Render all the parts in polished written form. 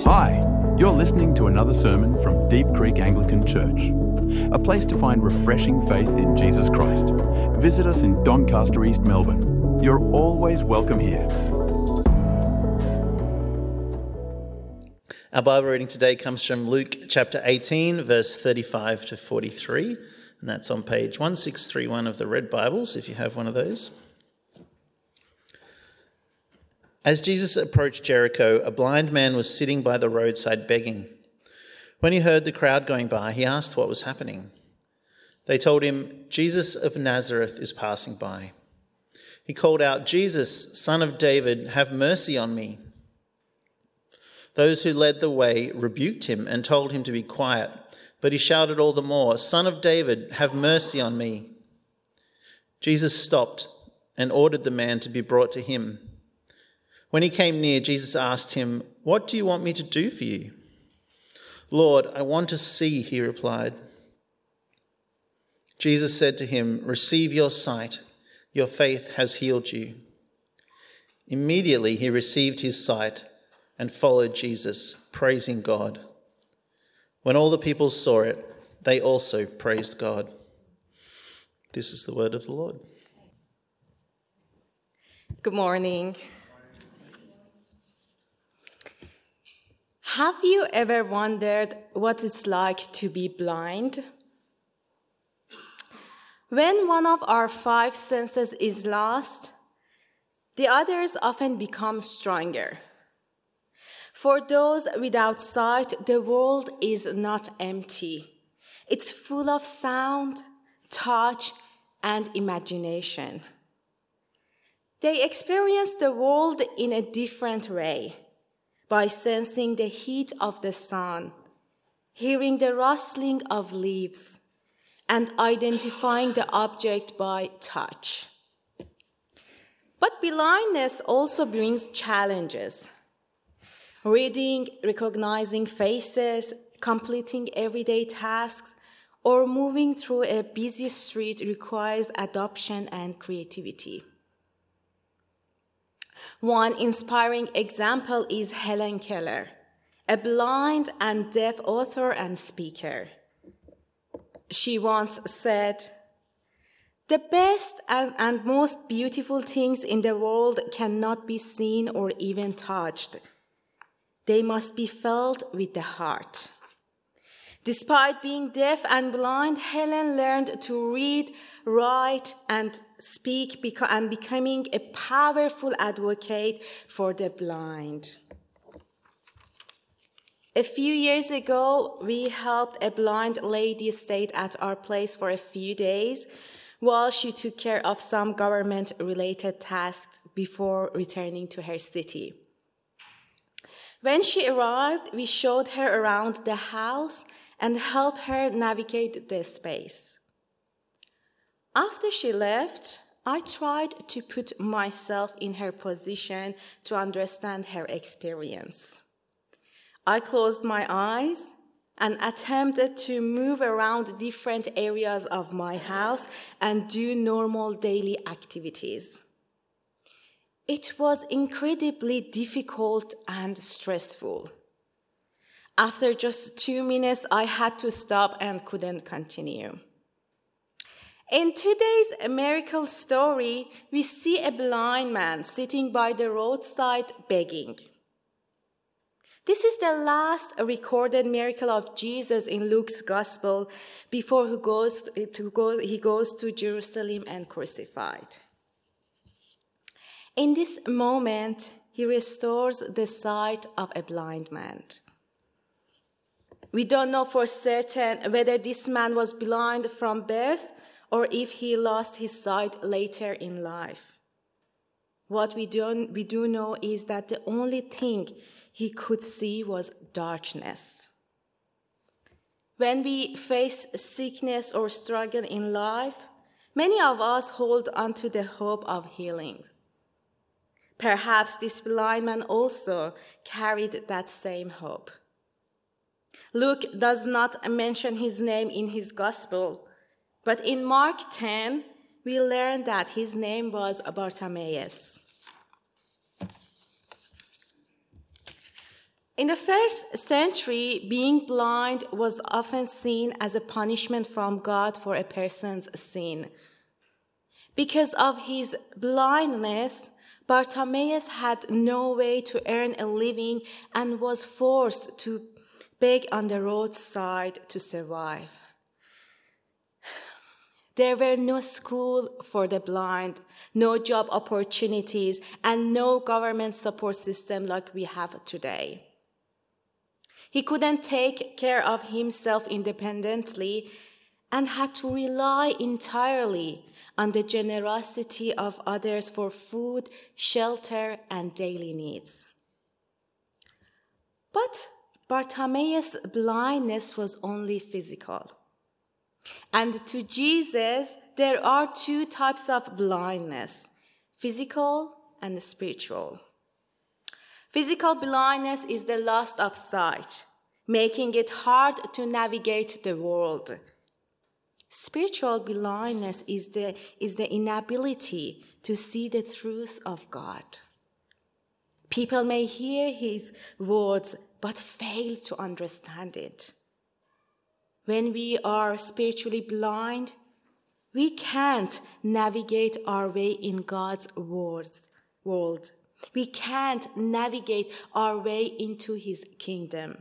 Hi, you're listening to another sermon from Deep Creek Anglican Church, a place to find refreshing faith in Jesus Christ. Visit us in Doncaster, East Melbourne. You're always welcome here. Our Bible reading today comes from Luke chapter 18, verse 35 to 43, and that's on page 1631 of the Red Bibles, if you have one of those. As Jesus approached Jericho, a blind man was sitting by the roadside begging. When he heard the crowd going by, he asked what was happening. They told him, "Jesus of Nazareth is passing by." He called out, "Jesus, Son of David, have mercy on me." Those who led the way rebuked him and told him to be quiet, but he shouted all the more, "Son of David, have mercy on me." Jesus stopped and ordered the man to be brought to him. When he came near, Jesus asked him, "What do you want me to do for you?" "Lord, I want to see," he replied. Jesus said to him, "Receive your sight. Your faith has healed you." Immediately he received his sight and followed Jesus, praising God. When all the people saw it, they also praised God. This is the word of the Lord. Good morning. Have you ever wondered what it's like to be blind? When one of our five senses is lost, the others often become stronger. For those without sight, the world is not empty. It's full of sound, touch, and imagination. They experience the world in a different way, by sensing the heat of the sun, hearing the rustling of leaves, and identifying the object by touch. But blindness also brings challenges. Reading, recognizing faces, completing everyday tasks, or moving through a busy street requires adaptation and creativity. One inspiring example is Helen Keller, a blind and deaf author and speaker. She once said, "The best and most beautiful things in the world cannot be seen or even touched. They must be felt with the heart." Despite being deaf and blind, Helen learned to read, write, and speak and becoming a powerful advocate for the blind. A few years ago, we helped a blind lady stay at our place for a few days while she took care of some government-related tasks before returning to her city. When she arrived, we showed her around the house and helped her navigate the space. After she left, I tried to put myself in her position to understand her experience. I closed my eyes and attempted to move around different areas of my house and do normal daily activities. It was incredibly difficult and stressful. After just 2 minutes, I had to stop and couldn't continue. In today's miracle story, we see a blind man sitting by the roadside begging. This is the last recorded miracle of Jesus in Luke's gospel before he goes to Jerusalem and crucified. In this moment, he restores the sight of a blind man. We don't know for certain whether this man was blind from birth or if he lost his sight later in life. What we do know is that the only thing he could see was darkness. When we face sickness or struggle in life, many of us hold on to the hope of healing. Perhaps this blind man also carried that same hope. Luke does not mention his name in his gospel, but in Mark 10, we learn that his name was Bartimaeus. In the first century, being blind was often seen as a punishment from God for a person's sin. Because of his blindness, Bartimaeus had no way to earn a living and was forced to beg on the roadside to survive. There were no school for the blind, no job opportunities, and no government support system like we have today. He couldn't take care of himself independently and had to rely entirely on the generosity of others for food, shelter, and daily needs. But Bartimaeus' blindness was only physical. And to Jesus, there are two types of blindness, physical and spiritual. Physical blindness is the loss of sight, making it hard to navigate the world. Spiritual blindness is the inability to see the truth of God. People may hear his words, but fail to understand it. When we are spiritually blind, we can't navigate our way in God's world. We can't navigate our way into his kingdom.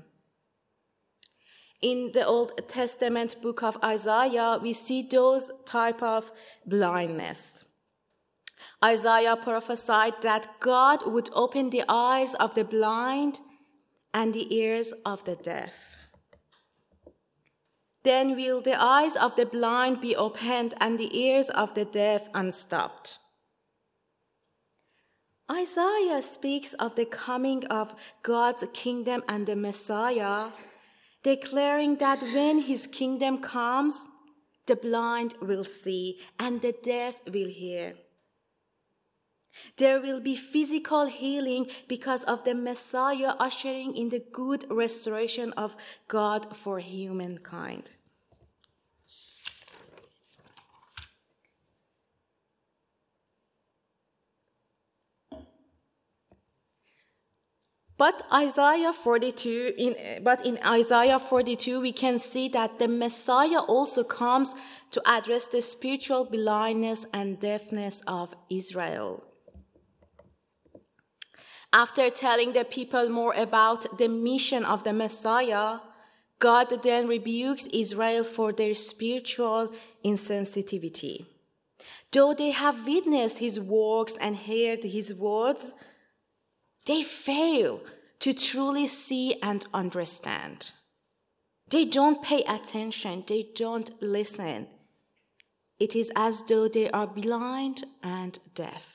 In the Old Testament book of Isaiah, we see those type of blindness. Isaiah prophesied that God would open the eyes of the blind and the ears of the deaf. Then will the eyes of the blind be opened and the ears of the deaf unstopped. Isaiah speaks of the coming of God's kingdom and the Messiah, declaring that when his kingdom comes, the blind will see and the deaf will hear. There will be physical healing because of the Messiah ushering in the good restoration of God for humankind. But in Isaiah 42, we can see that the Messiah also comes to address the spiritual blindness and deafness of Israel. After telling the people more about the mission of the Messiah, God then rebukes Israel for their spiritual insensitivity. Though they have witnessed his works and heard his words, they fail to truly see and understand. They don't pay attention. They don't listen. It is as though they are blind and deaf.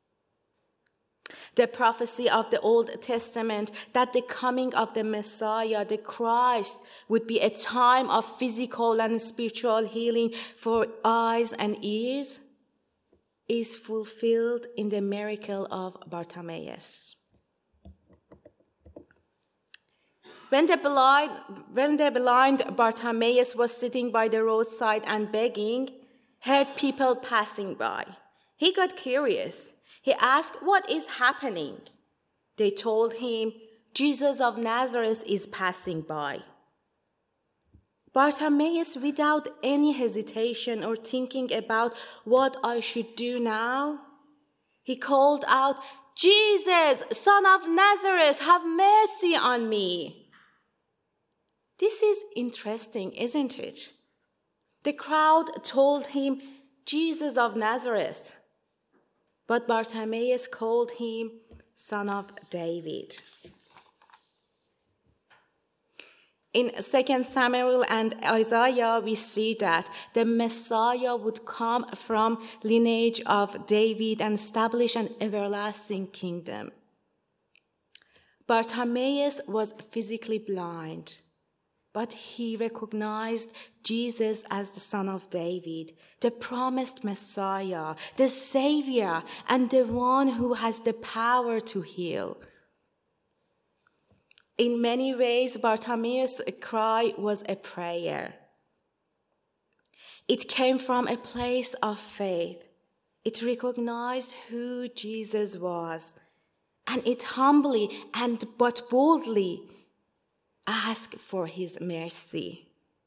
The prophecy of the Old Testament that the coming of the Messiah, the Christ, would be a time of physical and spiritual healing for eyes and ears is fulfilled in the miracle of Bartimaeus. When the blind Bartimaeus was sitting by the roadside and begging, heard people passing by. He got curious. He asked, "What is happening?" They told him, "Jesus of Nazareth is passing by." Bartimaeus, without any hesitation or thinking about what I should do now, he called out, "Jesus, Son of Nazareth, have mercy on me." This is interesting, isn't it? The crowd told him, "Jesus of Nazareth," but Bartimaeus called him Son of David. In 2 Samuel and Isaiah, we see that the Messiah would come from lineage of David and establish an everlasting kingdom. Bartimaeus was physically blind, but he recognized Jesus as the Son of David, the promised Messiah, the Savior, and the one who has the power to heal. In many ways, Bartimaeus' cry was a prayer. It came from a place of faith. It recognized who Jesus was, and it humbly but boldly Ask for his mercy.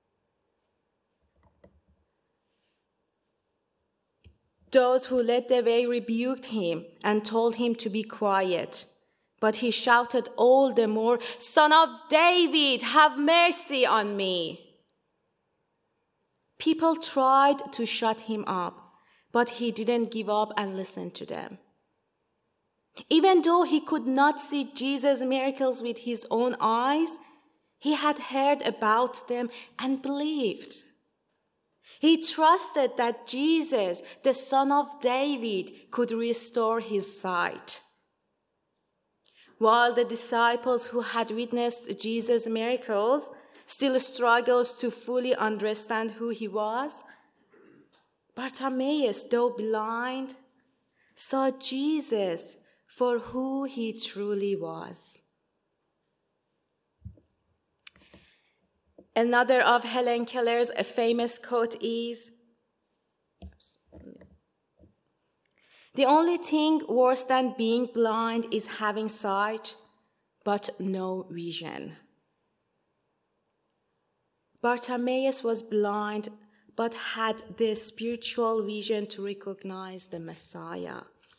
Those who led the way rebuked him and told him to be quiet. But he shouted all the more, "Son of David, have mercy on me." People tried to shut him up, but he didn't give up and listen to them. Even though he could not see Jesus' miracles with his own eyes, he had heard about them and believed. He trusted that Jesus, the Son of David, could restore his sight. While the disciples who had witnessed Jesus' miracles still struggled to fully understand who he was, Bartimaeus, though blind, saw Jesus for who he truly was. Another of Helen Keller's famous quote is, "The only thing worse than being blind is having sight, but no vision." Bartimaeus was blind, but had the spiritual vision to recognize the Messiah.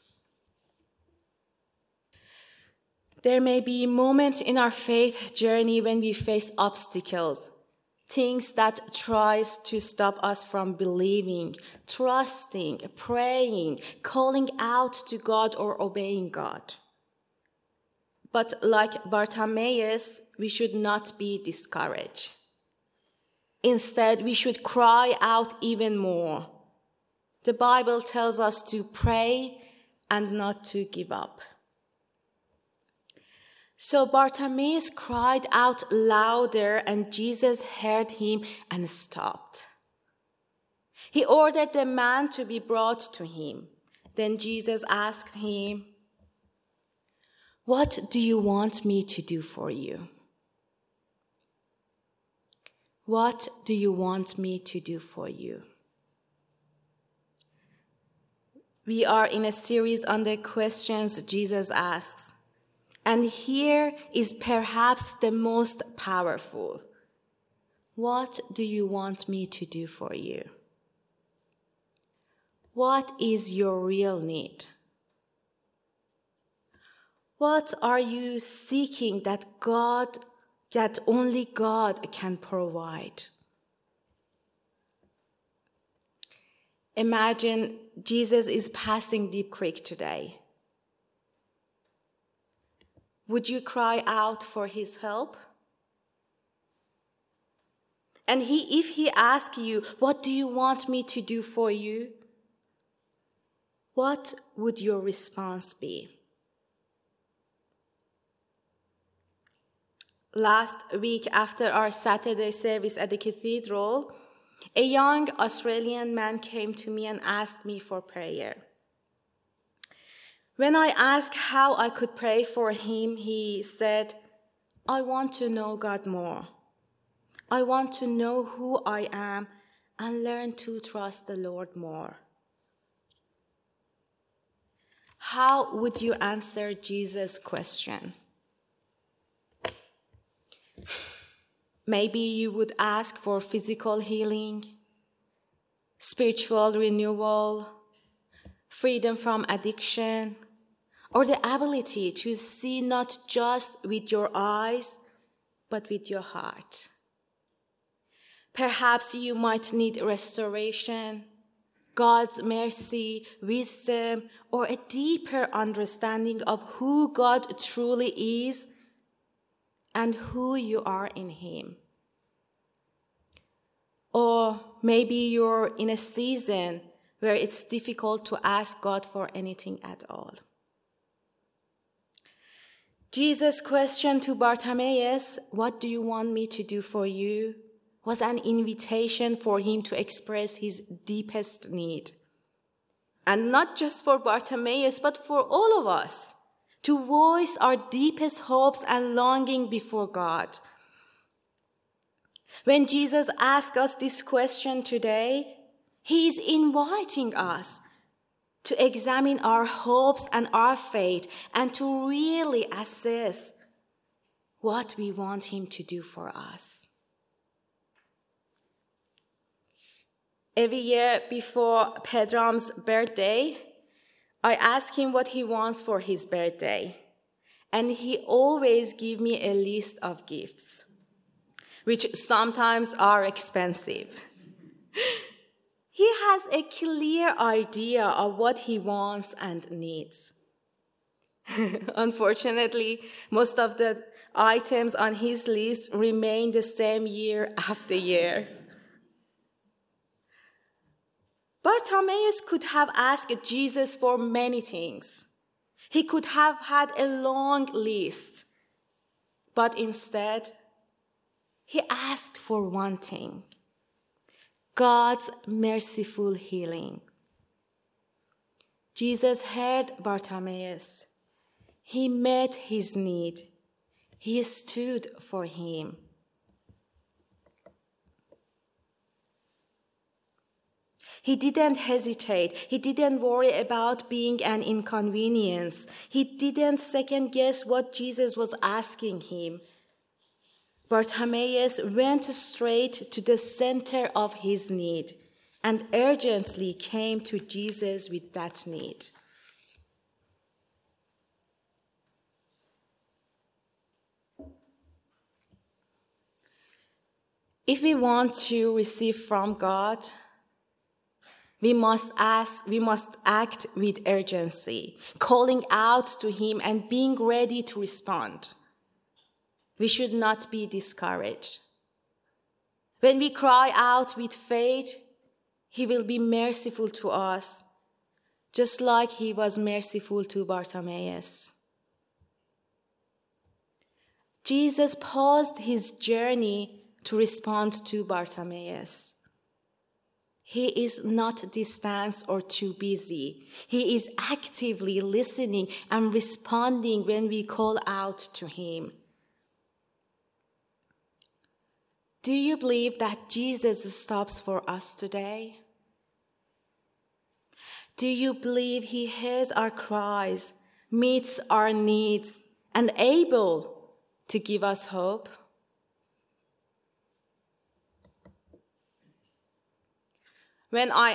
There may be moments in our faith journey when we face obstacles, things that tries to stop us from believing, trusting, praying, calling out to God or obeying God. But like Bartimaeus, we should not be discouraged. Instead, we should cry out even more. The Bible tells us to pray and not to give up. So Bartimaeus cried out louder, and Jesus heard him and stopped. He ordered the man to be brought to him. Then Jesus asked him, "What do you want me to do for you?" What do you want me to do for you? We are in a series on the questions Jesus asks. And here is perhaps the most powerful. What do you want me to do for you? What is your real need? What are you seeking that only God can provide? Imagine Jesus is passing Deep Creek today. Would you cry out for his help? And if he asks you, "What do you want me to do for you?" what would your response be? Last week, after our Saturday service at the cathedral, a young Australian man came to me and asked me for prayer. When I asked how I could pray for him, he said, "I want to know God more. I want to know who I am and learn to trust the Lord more." How would you answer Jesus' question? Maybe you would ask for physical healing, spiritual renewal, freedom from addiction, or the ability to see not just with your eyes, but with your heart. Perhaps you might need restoration, God's mercy, wisdom, or a deeper understanding of who God truly is and who you are in him. Or maybe you're in a season where it's difficult to ask God for anything at all. Jesus' question to Bartimaeus, "What do you want me to do for you?" was an invitation for him to express his deepest need. And not just for Bartimaeus, but for all of us, to voice our deepest hopes and longing before God. When Jesus asks us this question today, he is inviting us to examine our hopes and our faith and to really assess what we want him to do for us. Every year before Pedram's birthday, I ask him what he wants for his birthday. And he always gives me a list of gifts, which sometimes are expensive. He has a clear idea of what he wants and needs. Unfortunately, most of the items on his list remain the same year after year. Bartimaeus could have asked Jesus for many things. He could have had a long list, but instead, he asked for one thing: God's merciful healing. Jesus heard Bartimaeus. He met his need. He stood for him. He didn't hesitate. He didn't worry about being an inconvenience. He didn't second guess what Jesus was asking him. Bartimaeus went straight to the center of his need and urgently came to Jesus with that need. If we want to receive from God, we must act with urgency, calling out to him and being ready to respond. We should not be discouraged. When we cry out with faith, he will be merciful to us, just like he was merciful to Bartimaeus. Jesus paused his journey to respond to Bartimaeus. He is not distant or too busy. He is actively listening and responding when we call out to him. Do you believe that Jesus stops for us today? Do you believe he hears our cries, meets our needs, and able to give us hope? When I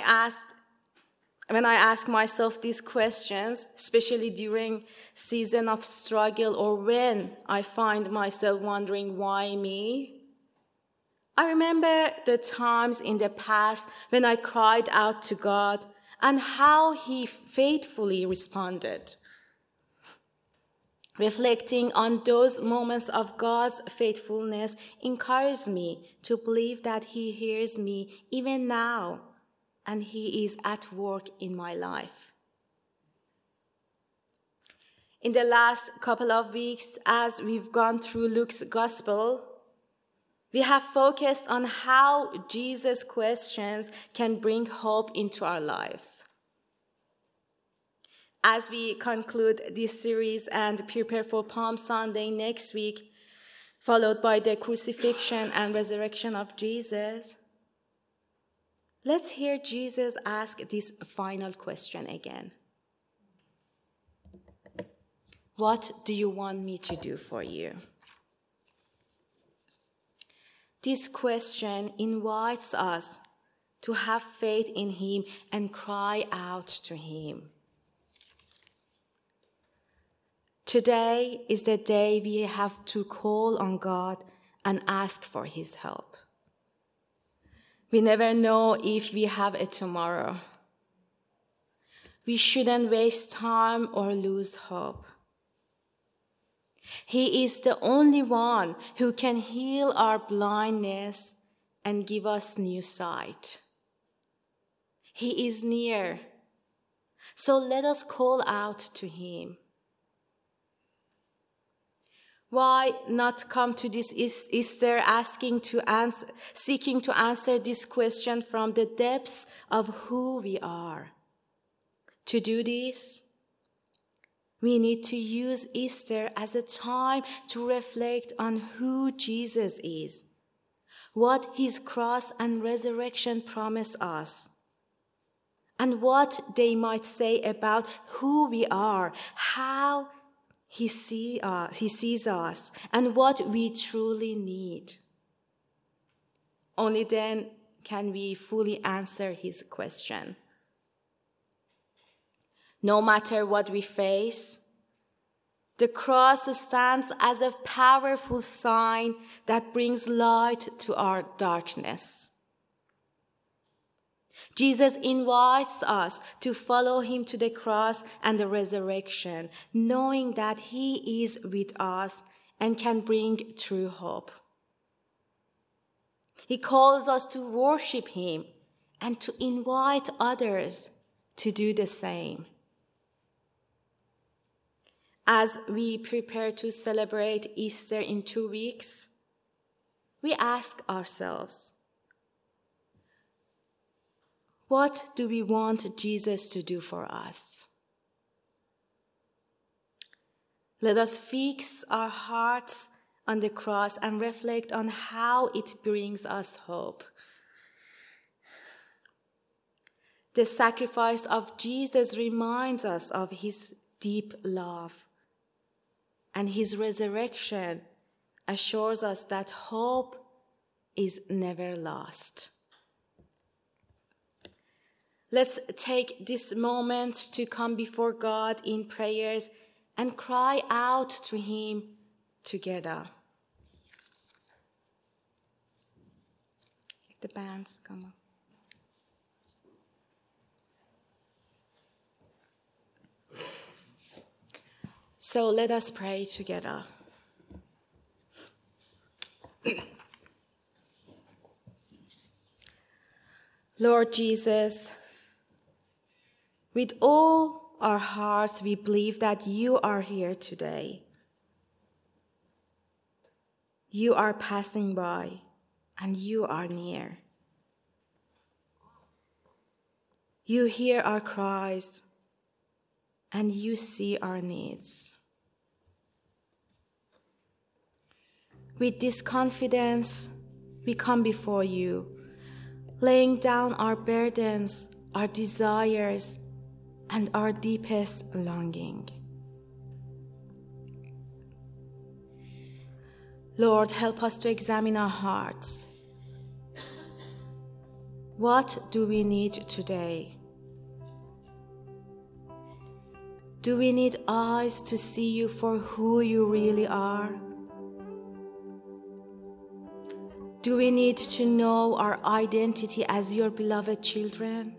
ask myself these questions, especially during season of struggle or when I find myself wondering why me, I remember the times in the past when I cried out to God and how he faithfully responded. Reflecting on those moments of God's faithfulness encouraged me to believe that he hears me even now, and he is at work in my life. In the last couple of weeks, as we've gone through Luke's gospel, we have focused on how Jesus' questions can bring hope into our lives. As we conclude this series and prepare for Palm Sunday next week, followed by the crucifixion and resurrection of Jesus, let's hear Jesus ask this final question again. What do you want me to do for you? This question invites us to have faith in him and cry out to him. Today is the day we have to call on God and ask for his help. We never know if we have a tomorrow. We shouldn't waste time or lose hope. He is the only one who can heal our blindness and give us new sight. He is near. So let us call out to him. Why not come to this Easter seeking to answer this question from the depths of who we are? To do this, we need to use Easter as a time to reflect on who Jesus is, what his cross and resurrection promise us, and what they might say about who we are, how He sees us and what we truly need. Only then can we fully answer his question. No matter what we face, the cross stands as a powerful sign that brings light to our darkness. Jesus invites us to follow him to the cross and the resurrection, knowing that he is with us and can bring true hope. He calls us to worship him and to invite others to do the same. As we prepare to celebrate Easter in 2 weeks, we ask ourselves, what do we want Jesus to do for us? Let us fix our hearts on the cross and reflect on how it brings us hope. The sacrifice of Jesus reminds us of his deep love, and his resurrection assures us that hope is never lost. Let's take this moment to come before God in prayers and cry out to him together. If the bands come up. So let us pray together. Lord Jesus, with all our hearts, we believe that you are here today. You are passing by, and you are near. You hear our cries, and you see our needs. With this confidence, we come before you, laying down our burdens, our desires, and our deepest longing. Lord, help us to examine our hearts. What do we need today? Do we need eyes to see you for who you really are? Do we need to know our identity as your beloved children?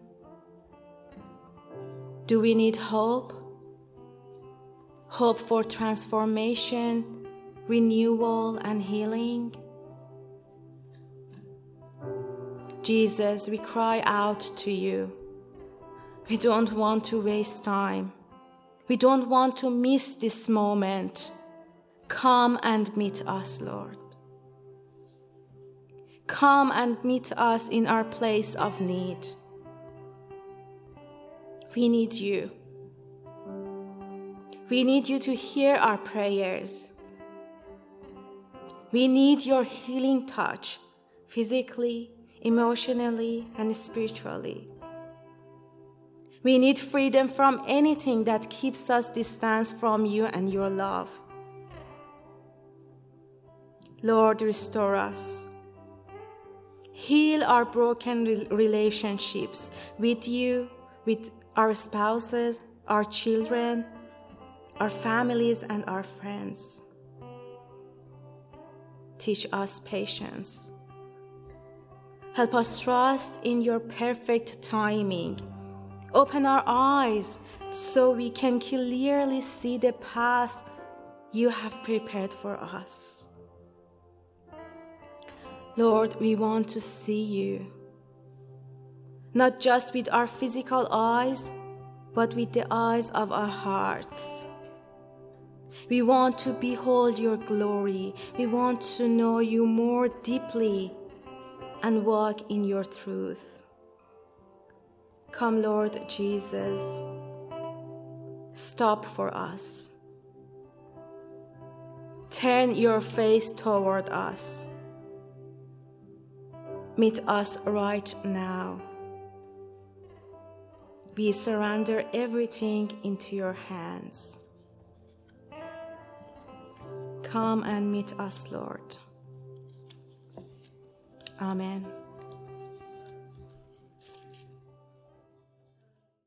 Do we need hope? Hope for transformation, renewal, and healing? Jesus, we cry out to you. We don't want to waste time. We don't want to miss this moment. Come and meet us, Lord. Come and meet us in our place of need. We need you. We need you to hear our prayers. We need your healing touch, physically, emotionally, and spiritually. We need freedom from anything that keeps us distant from you and your love. Lord, restore us. Heal our broken relationships with you, with our spouses, our children, our families, and our friends. Teach us patience. Help us trust in your perfect timing. Open our eyes so we can clearly see the path you have prepared for us. Lord, we want to see you, not just with our physical eyes, but with the eyes of our hearts. We want to behold your glory. We want to know you more deeply and walk in your truth. Come, Lord Jesus, stop for us. Turn your face toward us. Meet us right now. We surrender everything into your hands. Come and meet us, Lord. Amen.